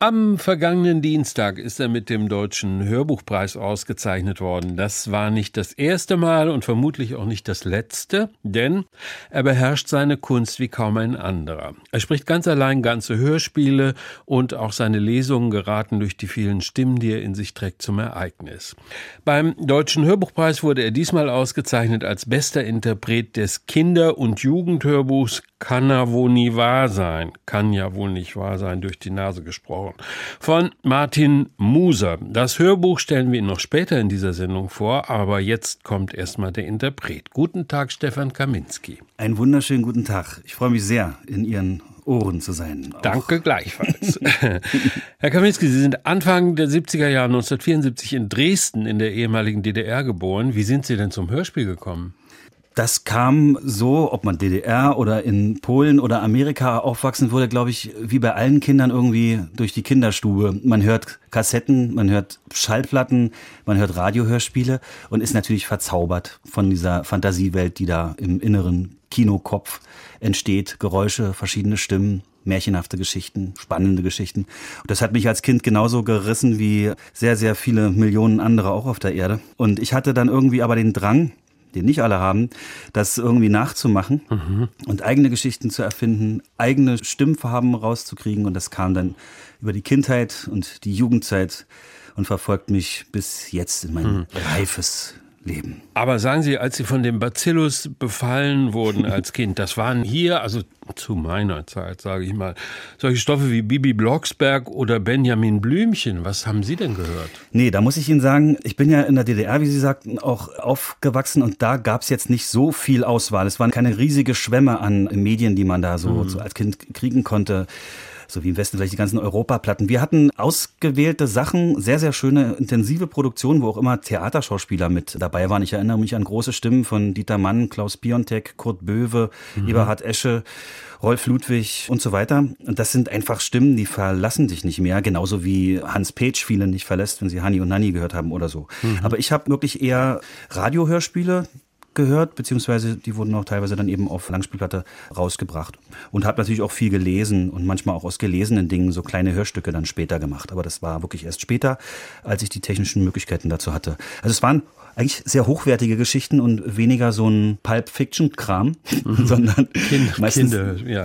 Am vergangenen Dienstag ist er mit dem Deutschen Hörbuchpreis ausgezeichnet worden. Das war nicht das erste Mal und vermutlich auch nicht das letzte, denn er beherrscht seine Kunst wie kaum ein anderer. Er spricht ganz allein ganze Hörspiele und auch seine Lesungen geraten durch die vielen Stimmen, die er in sich trägt, zum Ereignis. Beim Deutschen Hörbuchpreis wurde er diesmal ausgezeichnet als bester Interpret des Kinder- und Jugendhörbuchs Kann ja wohl nie wahr sein. Kann ja wohl nicht wahr sein, durch die Nase gesprochen. Von Martin Muser. Das Hörbuch stellen wir Ihnen noch später in dieser Sendung vor, aber jetzt kommt erstmal der Interpret. Guten Tag, Stefan Kaminski. Einen wunderschönen guten Tag. Ich freue mich sehr, in Ihren Ohren zu sein. Danke gleichfalls. Herr Kaminski, Sie sind Anfang der 70er Jahre 1974 in Dresden in der ehemaligen DDR geboren. Wie sind Sie denn zum Hörspiel gekommen? Das kam so, ob man DDR oder in Polen oder Amerika aufwachsen wurde, glaube ich, wie bei allen Kindern irgendwie durch die Kinderstube. Man hört Kassetten, man hört Schallplatten, man hört Radiohörspiele und ist natürlich verzaubert von dieser Fantasiewelt, die da im inneren Kinokopf entsteht. Geräusche, verschiedene Stimmen, märchenhafte Geschichten, spannende Geschichten. Und das hat mich als Kind genauso gerissen wie sehr, sehr viele Millionen andere auch auf der Erde. Und ich hatte dann irgendwie aber den Drang, den nicht alle haben, das irgendwie nachzumachen und eigene Geschichten zu erfinden, eigene Stimmfarben rauszukriegen. Und das kam dann über die Kindheit und die Jugendzeit und verfolgt mich bis jetzt in mein reifes Leben. Aber sagen Sie, als Sie von dem Bacillus befallen wurden als Kind, das waren hier, also zu meiner Zeit, sage ich mal, solche Stoffe wie Bibi Blocksberg oder Benjamin Blümchen. Was haben Sie denn gehört? Nee, da muss ich Ihnen sagen, ich bin ja in der DDR, wie Sie sagten, auch aufgewachsen und da gab es jetzt nicht so viel Auswahl. Es waren keine riesige Schwemme an Medien, die man da so als Kind kriegen konnte. So wie im Westen vielleicht die ganzen Europaplatten. Wir hatten ausgewählte Sachen, sehr, sehr schöne, intensive Produktionen, wo auch immer Theaterschauspieler mit dabei waren. Ich erinnere mich an große Stimmen von Dieter Mann, Klaus Piontek, Kurt Böwe, Eberhard Esche, Rolf Ludwig und so weiter. Und das sind einfach Stimmen, die verlassen dich nicht mehr. Genauso wie Hans Petsch viele nicht verlässt, wenn sie Hanni und Nanni gehört haben oder so. Aber ich habe wirklich eher Radiohörspiele gehört, beziehungsweise die wurden auch teilweise dann eben auf Langspielplatte rausgebracht. Und habe natürlich auch viel gelesen und manchmal auch aus gelesenen Dingen so kleine Hörstücke dann später gemacht. Aber das war wirklich erst später, als ich die technischen Möglichkeiten dazu hatte. Also es waren eigentlich sehr hochwertige Geschichten und weniger so ein Pulp-Fiction-Kram, sondern meistens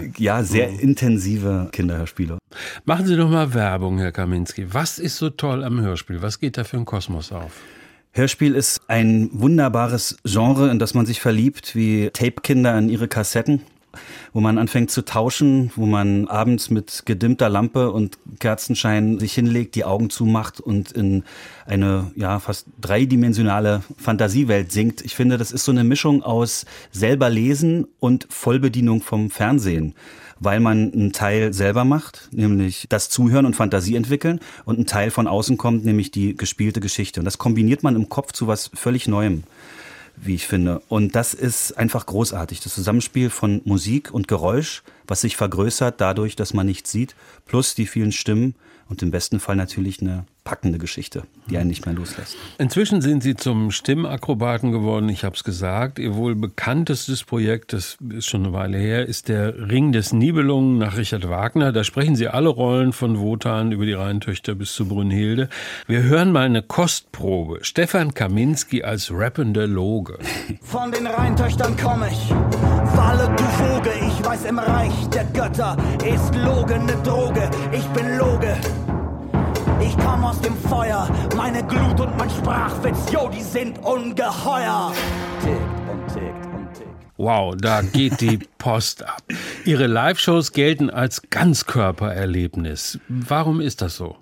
sehr intensive Kinderhörspiele. Machen Sie doch mal Werbung, Herr Kaminski. Was ist so toll am Hörspiel? Was geht da für ein Kosmos auf? Hörspiel ist ein wunderbares Genre, in das man sich verliebt, wie Tape-Kinder in ihre Kassetten, wo man anfängt zu tauschen, wo man abends mit gedimmter Lampe und Kerzenschein sich hinlegt, die Augen zumacht und in eine fast dreidimensionale Fantasiewelt sinkt. Ich finde, das ist so eine Mischung aus selber lesen und Vollbedienung vom Fernsehen, weil man einen Teil selber macht, nämlich das Zuhören und Fantasie entwickeln, und ein Teil von außen kommt, nämlich die gespielte Geschichte. Und das kombiniert man im Kopf zu was völlig Neuem, wie ich finde. Und das ist einfach großartig. Das Zusammenspiel von Musik und Geräusch, was sich vergrößert dadurch, dass man nichts sieht, plus die vielen Stimmen und im besten Fall natürlich eine packende Geschichte, die einen nicht mehr loslässt. Inzwischen sind Sie zum Stimmakrobaten geworden, ich habe es gesagt. Ihr wohl bekanntestes Projekt, das ist schon eine Weile her, ist der Ring des Nibelungen nach Richard Wagner. Da sprechen Sie alle Rollen von Wotan über die Rheintöchter bis zu Brünnhilde. Wir hören mal eine Kostprobe. Stefan Kaminski als rappender Loge. Von den Rheintöchtern komm ich, Walle du Voge, ich weiß im Reich der Götter ist Loge ne Droge, ich bin Loge. Ich komm aus dem Feuer, meine Glut und mein Sprachwitz, yo, die sind ungeheuer. Tickt und tickt und tickt. Wow, da geht die Post ab. Ihre Live-Shows gelten als Ganzkörpererlebnis. Warum ist das so?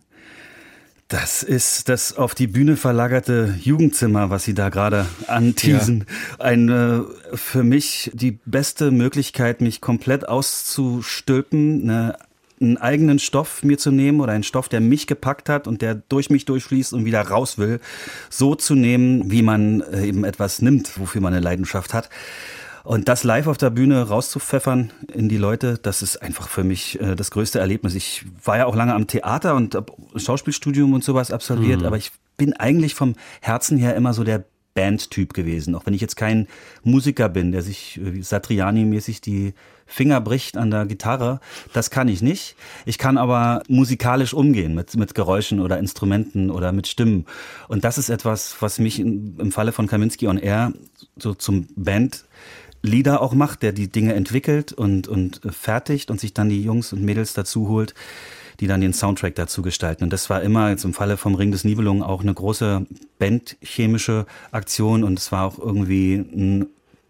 Das ist das auf die Bühne verlagerte Jugendzimmer, was Sie da gerade anteasen. Ja. Für mich die beste Möglichkeit, mich komplett auszustülpen, einen eigenen Stoff mir zu nehmen oder einen Stoff, der mich gepackt hat und der durch mich durchfließt und wieder raus will, so zu nehmen, wie man eben etwas nimmt, wofür man eine Leidenschaft hat. Und das live auf der Bühne rauszupfeffern in die Leute, das ist einfach für mich das größte Erlebnis. Ich war ja auch lange am Theater und habe Schauspielstudium und sowas absolviert, aber ich bin eigentlich vom Herzen her immer so der Bandtyp gewesen. Auch wenn ich jetzt kein Musiker bin, der sich Satriani-mäßig die Finger bricht an der Gitarre, das kann ich nicht. Ich kann aber musikalisch umgehen mit Geräuschen oder Instrumenten oder mit Stimmen. Und das ist etwas, was mich im Falle von Kaminski on Air so zum Bandleader auch macht, der die Dinge entwickelt und fertigt und sich dann die Jungs und Mädels dazu holt, die dann den Soundtrack dazu gestalten. Und das war immer jetzt im Falle vom Ring des Nibelungen auch eine große bandchemische Aktion und es war auch irgendwie ein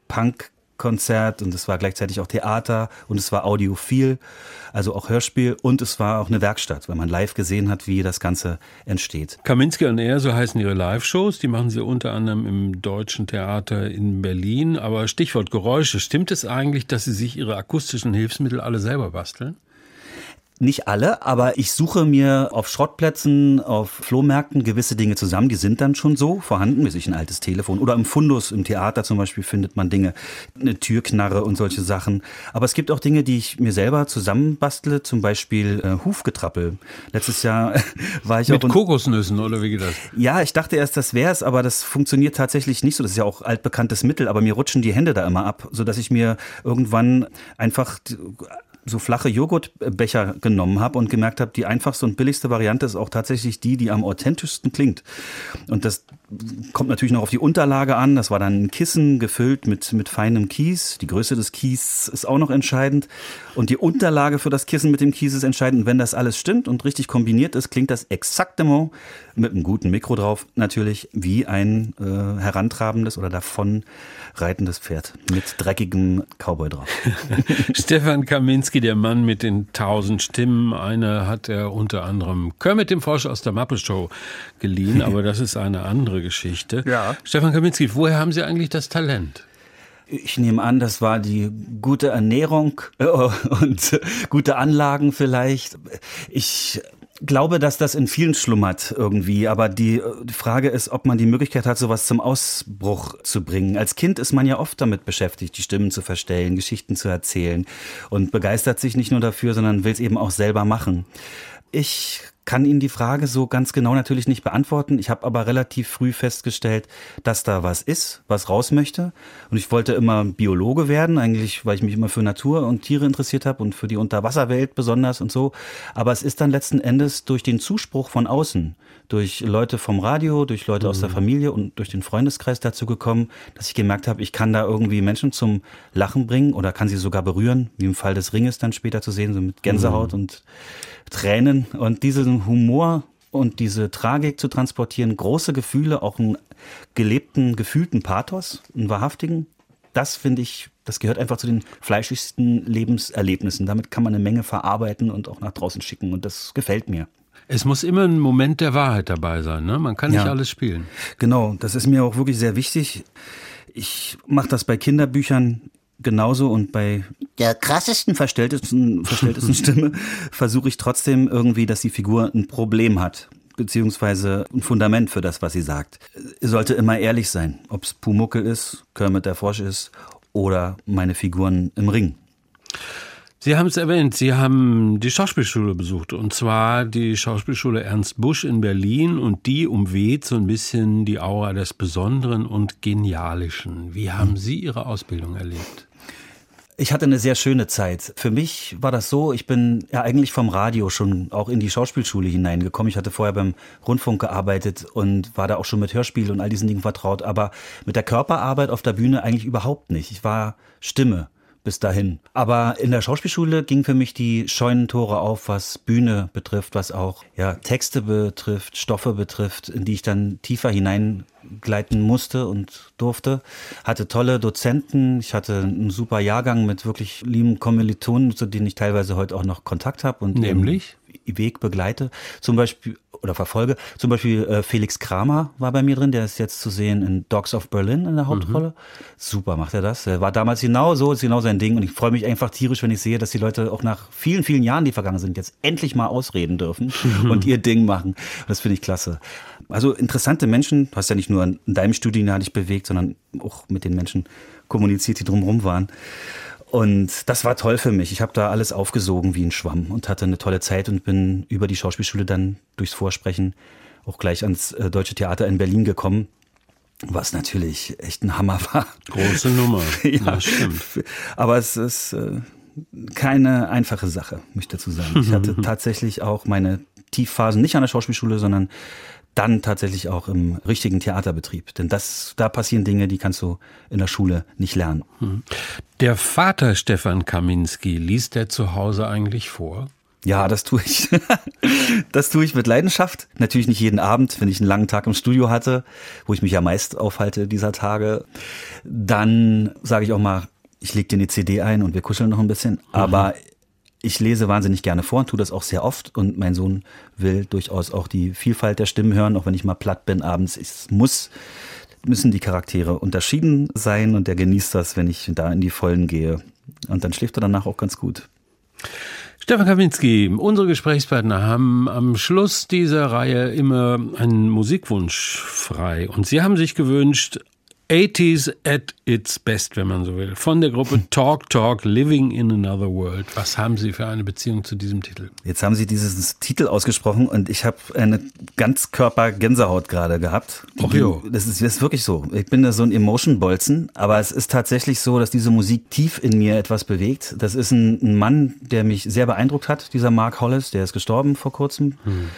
Punkkonzert und es war gleichzeitig auch Theater und es war audiophil, also auch Hörspiel und es war auch eine Werkstatt, weil man live gesehen hat, wie das Ganze entsteht. Kaminski on Air, so heißen Ihre Live-Shows, die machen Sie unter anderem im Deutschen Theater in Berlin, aber Stichwort Geräusche, stimmt es eigentlich, dass Sie sich Ihre akustischen Hilfsmittel alle selber basteln? Nicht alle, aber ich suche mir auf Schrottplätzen, auf Flohmärkten gewisse Dinge zusammen, die sind dann schon so vorhanden, wie sich ein altes Telefon oder im Fundus, im Theater zum Beispiel findet man Dinge, eine Türknarre und solche Sachen. Aber es gibt auch Dinge, die ich mir selber zusammenbastle, zum Beispiel Hufgetrappel. Letztes Jahr war ich mit Kokosnüssen oder wie geht das? Ja, ich dachte erst, das wäre es, aber das funktioniert tatsächlich nicht so. Das ist ja auch altbekanntes Mittel, aber mir rutschen die Hände da immer ab, sodass ich mir irgendwann einfach so flache Joghurtbecher genommen habe und gemerkt habe, die einfachste und billigste Variante ist auch tatsächlich die am authentischsten klingt. Und das kommt natürlich noch auf die Unterlage an. Das war dann ein Kissen gefüllt mit feinem Kies. Die Größe des Kies ist auch noch entscheidend. Und die Unterlage für das Kissen mit dem Kies ist entscheidend. Und wenn das alles stimmt und richtig kombiniert ist, klingt das exaktement mit einem guten Mikro drauf natürlich wie ein herantrabendes oder davon reitendes Pferd mit dreckigem Cowboy drauf. Stefan Kaminski, der Mann mit den 1000 Stimmen. Eine hat er unter anderem Kermit dem Frosch aus der Muppet-Show geliehen, aber das ist eine andere Geschichte. Ja. Stefan Kaminski, woher haben Sie eigentlich das Talent? Ich nehme an, das war die gute Ernährung und gute Anlagen vielleicht. Ich glaube, dass das in vielen schlummert irgendwie, aber die Frage ist, ob man die Möglichkeit hat, sowas zum Ausbruch zu bringen. Als Kind ist man ja oft damit beschäftigt, die Stimmen zu verstellen, Geschichten zu erzählen und begeistert sich nicht nur dafür, sondern will es eben auch selber machen. Ich kann Ihnen die Frage so ganz genau natürlich nicht beantworten. Ich habe aber relativ früh festgestellt, dass da was ist, was raus möchte. Und ich wollte immer Biologe werden, eigentlich, weil ich mich immer für Natur und Tiere interessiert habe und für die Unterwasserwelt besonders und so. Aber es ist dann letzten Endes durch den Zuspruch von außen, durch Leute vom Radio, durch Leute aus der Familie und durch den Freundeskreis dazu gekommen, dass ich gemerkt habe, ich kann da irgendwie Menschen zum Lachen bringen oder kann sie sogar berühren, wie im Fall des Ringes dann später zu sehen, so mit Gänsehaut und Tränen und diesen Humor und diese Tragik zu transportieren, große Gefühle, auch einen gelebten, gefühlten Pathos, einen wahrhaftigen, das finde ich, das gehört einfach zu den fleischigsten Lebenserlebnissen. Damit kann man eine Menge verarbeiten und auch nach draußen schicken und das gefällt mir. Es muss immer ein Moment der Wahrheit dabei sein, ne? Man kann nicht alles spielen. Genau, das ist mir auch wirklich sehr wichtig. Ich mache das bei Kinderbüchern genauso und bei der krassesten, verstelltesten Stimme versuche ich trotzdem irgendwie, dass die Figur ein Problem hat, beziehungsweise ein Fundament für das, was sie sagt. Es sollte immer ehrlich sein, ob es Pumuckl ist, Kermit der Frosch ist oder meine Figuren im Ring. Sie haben es erwähnt, Sie haben die Schauspielschule besucht, und zwar die Schauspielschule Ernst Busch in Berlin, und die umweht so ein bisschen die Aura des Besonderen und Genialischen. Wie haben Sie Ihre Ausbildung erlebt? Ich hatte eine sehr schöne Zeit. Für mich war das so, ich bin ja eigentlich vom Radio schon auch in die Schauspielschule hineingekommen. Ich hatte vorher beim Rundfunk gearbeitet und war da auch schon mit Hörspiel und all diesen Dingen vertraut, aber mit der Körperarbeit auf der Bühne eigentlich überhaupt nicht. Ich war Stimme bis dahin. Aber in der Schauspielschule ging für mich die Scheunentore auf, was Bühne betrifft, was auch Texte betrifft, Stoffe betrifft, in die ich dann tiefer hineingleiten musste und durfte. Hatte tolle Dozenten, ich hatte einen super Jahrgang mit wirklich lieben Kommilitonen, zu denen ich teilweise heute auch noch Kontakt habe und nämlich Weg begleite, zum Beispiel oder verfolge. Zum Beispiel Felix Kramer war bei mir drin, der ist jetzt zu sehen in Dogs of Berlin in der Hauptrolle. Super macht er das. Er war damals genau sein Ding und ich freue mich einfach tierisch, wenn ich sehe, dass die Leute auch nach vielen, vielen Jahren, die vergangen sind, jetzt endlich mal ausreden dürfen und ihr Ding machen. Das finde ich klasse. Also interessante Menschen, du hast ja nicht nur in deinem Studium dich bewegt, sondern auch mit den Menschen kommuniziert, die drumherum waren. Und das war toll für mich. Ich habe da alles aufgesogen wie ein Schwamm und hatte eine tolle Zeit und bin über die Schauspielschule dann durchs Vorsprechen auch gleich ans Deutsche Theater in Berlin gekommen. Was natürlich echt ein Hammer war. Große Nummer. Ja, das stimmt. Aber es ist keine einfache Sache, möchte ich dazu sagen. Ich hatte tatsächlich auch meine Tiefphasen, nicht an der Schauspielschule, sondern dann tatsächlich auch im richtigen Theaterbetrieb. Denn da passieren Dinge, die kannst du in der Schule nicht lernen. Der Vater Stefan Kaminski, liest der zu Hause eigentlich vor? Ja, das tue ich. Das tue ich mit Leidenschaft. Natürlich nicht jeden Abend, wenn ich einen langen Tag im Studio hatte, wo ich mich ja meist aufhalte dieser Tage. Dann sage ich auch mal, ich lege dir eine CD ein und wir kuscheln noch ein bisschen. Aber ich lese wahnsinnig gerne vor und tue das auch sehr oft. Und mein Sohn will durchaus auch die Vielfalt der Stimmen hören, auch wenn ich mal platt bin abends. Müssen die Charaktere unterschieden sein und er genießt das, wenn ich da in die Vollen gehe. Und dann schläft er danach auch ganz gut. Stefan Kaminski, unsere Gesprächspartner haben am Schluss dieser Reihe immer einen Musikwunsch frei. Und sie haben sich gewünscht, 80s at its best, wenn man so will. Von der Gruppe Talk Talk, Living in Another World. Was haben Sie für eine Beziehung zu diesem Titel? Jetzt haben Sie diesen Titel ausgesprochen und ich habe eine Ganzkörper-Gänsehaut gerade gehabt. Ach jo. Das ist wirklich so. Ich bin da so ein Emotion-Bolzen, aber es ist tatsächlich so, dass diese Musik tief in mir etwas bewegt. Das ist ein Mann, der mich sehr beeindruckt hat, dieser Mark Hollis, der ist gestorben vor kurzem.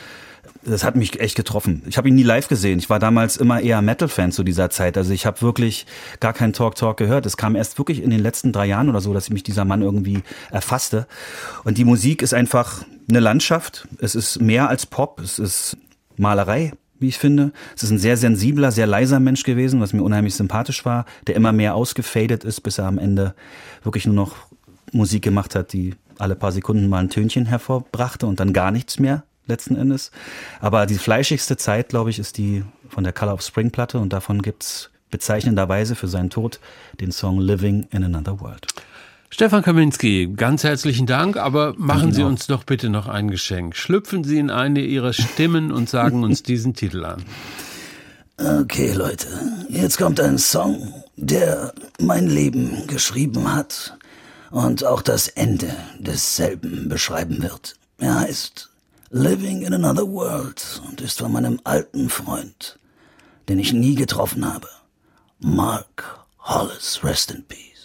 Das hat mich echt getroffen. Ich habe ihn nie live gesehen. Ich war damals immer eher Metal-Fan zu dieser Zeit. Also ich habe wirklich gar keinen Talk gehört. Es kam erst wirklich in den letzten 3 Jahren oder so, dass mich dieser Mann irgendwie erfasste. Und die Musik ist einfach eine Landschaft. Es ist mehr als Pop. Es ist Malerei, wie ich finde. Es ist ein sehr sensibler, sehr leiser Mensch gewesen, was mir unheimlich sympathisch war, der immer mehr ausgefadet ist, bis er am Ende wirklich nur noch Musik gemacht hat, die alle paar Sekunden mal ein Tönchen hervorbrachte und dann gar nichts mehr. Letzten Endes. Aber die fleischigste Zeit, glaube ich, ist die von der Color of Spring Platte und davon gibt's bezeichnenderweise für seinen Tod den Song Living in Another World. Stefan Kaminski, ganz herzlichen Dank, aber machen Sie uns doch bitte noch ein Geschenk. Schlüpfen Sie in eine Ihrer Stimmen und sagen uns diesen Titel an. Okay, Leute, jetzt kommt ein Song, der mein Leben geschrieben hat und auch das Ende desselben beschreiben wird. Er heißt Living in Another World und ist von meinem alten Freund, den ich nie getroffen habe, Mark Hollis, rest in peace.